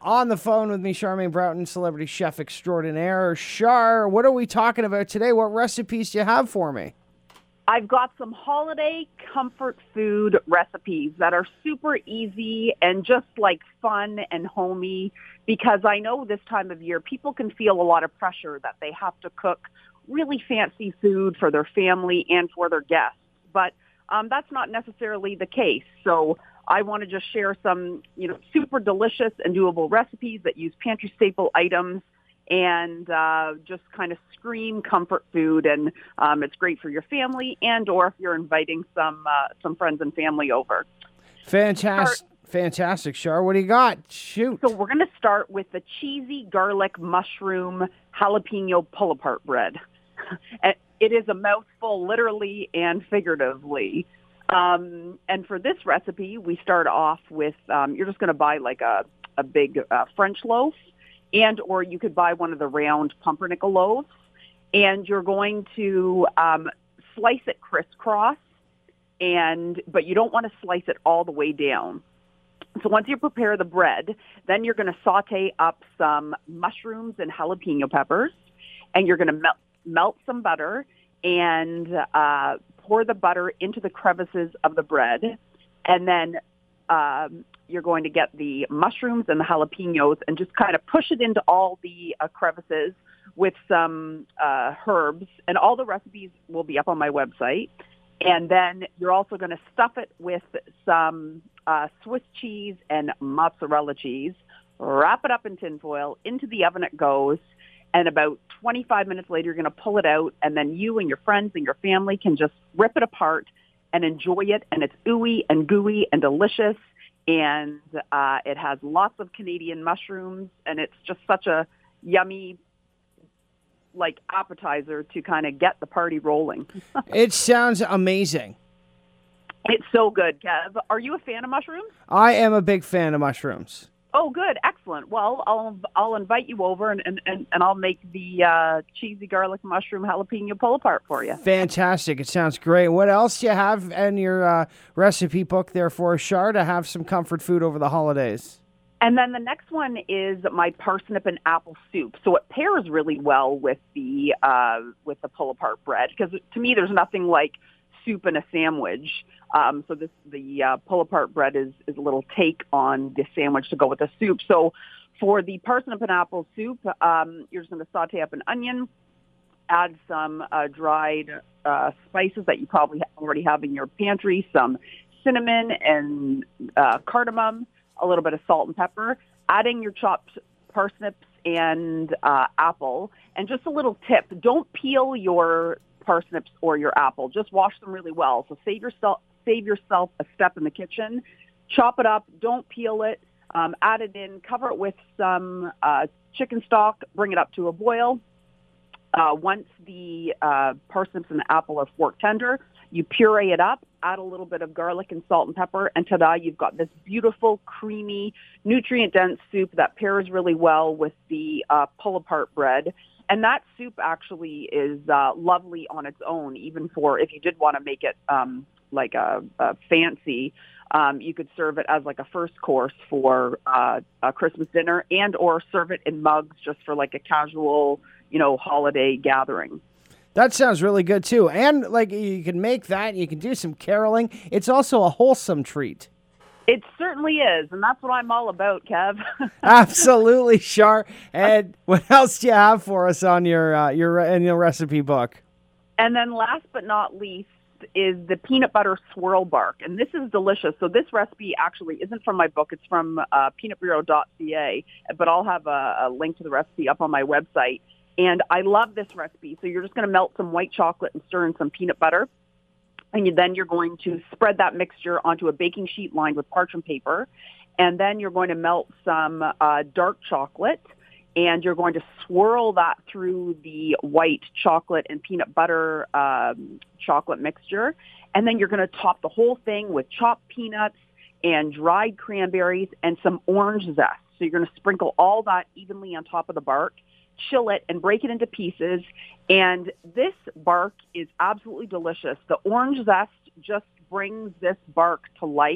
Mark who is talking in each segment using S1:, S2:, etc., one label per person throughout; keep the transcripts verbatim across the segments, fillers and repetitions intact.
S1: on the phone with me, Charmaine Broughton, celebrity chef extraordinaire. Char, what are we talking about today? What recipes do you have for me?
S2: I've got some holiday comfort food recipes that are super easy and just like fun and homey, because I know this time of year people can feel a lot of pressure that they have to cook really fancy food for their family and for their guests. But um, that's not necessarily the case. So I want to just share some, you know, super delicious and doable recipes that use pantry staple items and uh, just kind of scream comfort food. And um, it's great for your family and or if you're inviting some uh, some friends and family over.
S1: Fantastic. Start, Fantastic, Char. What do you got? Shoot.
S2: So we're going to start with the cheesy garlic mushroom jalapeno pull-apart bread. It is a mouthful, literally and figuratively. Um, and for this recipe, we start off with, um, you're just going to buy like a, a big uh, French loaf, and or you could buy one of the round pumpernickel loaves, and you're going to um, slice it crisscross, and but you don't want to slice it all the way down. So once you prepare the bread, then you're going to saute up some mushrooms and jalapeno peppers, and you're going to melt melt some butter and uh, pour the butter into the crevices of the bread. And then um, you're going to get the mushrooms and the jalapenos and just kind of push it into all the uh, crevices with some uh, herbs. And all the recipes will be up on my website. And then you're also going to stuff it with some uh, Swiss cheese and mozzarella cheese. Wrap it up in tinfoil. Into the oven it goes. And about twenty-five minutes later, you're going to pull it out, and then you and your friends and your family can just rip it apart and enjoy it. And it's ooey and gooey and delicious, and uh, it has lots of Canadian mushrooms, and it's just such a yummy, like, appetizer to kind of get the party rolling.
S1: It sounds amazing.
S2: It's so good, Kev. Are you a fan of mushrooms?
S1: I am a big fan of mushrooms.
S2: Oh, good. Excellent. Well, I'll I'll invite you over, and, and, and, and I'll make the uh, cheesy garlic mushroom jalapeno pull-apart for you.
S1: Fantastic. It sounds great. What else do you have in your uh, recipe book there for us, Char, to have some comfort food over the holidays?
S2: And then the next one is my parsnip and apple soup. So it pairs really well with the uh, with the pull-apart bread, because to me there's nothing like soup in a sandwich. Um, so this the uh, pull-apart bread is, is a little take on the sandwich to go with the soup. So for the parsnip and apple soup, um, you're just going to saute up an onion, add some uh, dried uh, spices that you probably already have in your pantry, some cinnamon and uh, cardamom, a little bit of salt and pepper, adding your chopped parsnips and uh, apple. And just a little tip, don't peel your parsnips or your apple. Just wash them really well. So save yourself save yourself a step in the kitchen. Chop it up. Don't peel it. Um, add it in. Cover it with some uh, chicken stock. Bring it up to a boil. Uh, once the uh, parsnips and the apple are fork tender, you puree it up. Add a little bit of garlic and salt and pepper, and ta-da! You've got this beautiful, creamy, nutrient-dense soup that pairs really well with the uh, pull-apart bread. And that soup actually is uh, lovely on its own, even for if you did want to make it um, like a, a fancy, um, you could serve it as like a first course for uh, a Christmas dinner, and or serve it in mugs just for like a casual, you know, holiday gathering.
S1: That sounds really good too. And like you can make that, you can do some caroling. It's also a wholesome treat.
S2: It certainly is, and that's what I'm all about, Kev.
S1: Absolutely, Char. And what else do you have for us on your uh, your in your recipe book?
S2: And then last but not least is the peanut butter swirl bark, and this is delicious. So this recipe actually isn't from my book; it's from uh, peanut bureau dot c a. But I'll have a, a link to the recipe up on my website. And I love this recipe. So you're just going to melt some white chocolate and stir in some peanut butter. And you, then you're going to spread that mixture onto a baking sheet lined with parchment paper. And then you're going to melt some uh, dark chocolate. And you're going to swirl that through the white chocolate and peanut butter um, chocolate mixture. And then you're going to top the whole thing with chopped peanuts and dried cranberries and some orange zest. So you're going to sprinkle all that evenly on top of the bark, chill it, and break it into pieces. And this bark is absolutely delicious. The orange zest just brings this bark to life.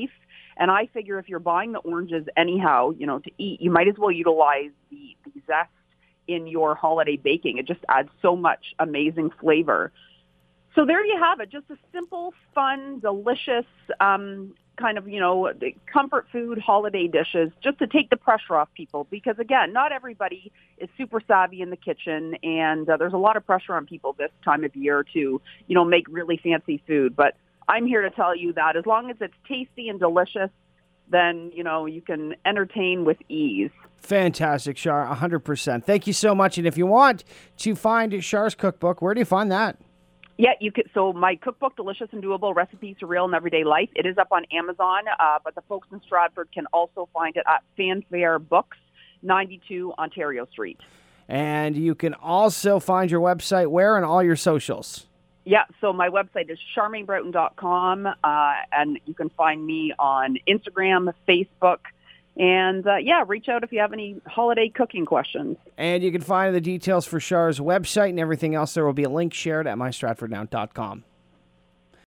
S2: And I figure if you're buying the oranges anyhow, you know, to eat, you might as well utilize the, the zest in your holiday baking. It just adds so much amazing flavor. So there you have it, just a simple, fun, delicious um, kind of, you know, comfort food holiday dishes just to take the pressure off people. Because, again, not everybody is super savvy in the kitchen, and uh, there's a lot of pressure on people this time of year to, you know, make really fancy food. But I'm here to tell you that as long as it's tasty and delicious, then, you know, you can entertain with ease.
S1: Fantastic, Shar, one hundred percent. Thank you so much. And if you want to find Shar's cookbook, where do you find that?
S2: Yeah, you could. So my cookbook, Delicious and Doable Recipes for Real and Everyday Life, it is up on Amazon, uh, but the folks in Stratford can also find it at Fanfare Books, ninety-two Ontario Street.
S1: And you can also find your website where and all your socials.
S2: Yeah, so my website is charmaine broughton dot com, uh, and you can find me on Instagram, Facebook, and uh, yeah, reach out if you have any holiday cooking questions.
S1: And you can find the details for Char's website and everything else. There will be a link shared at my stratford now dot com.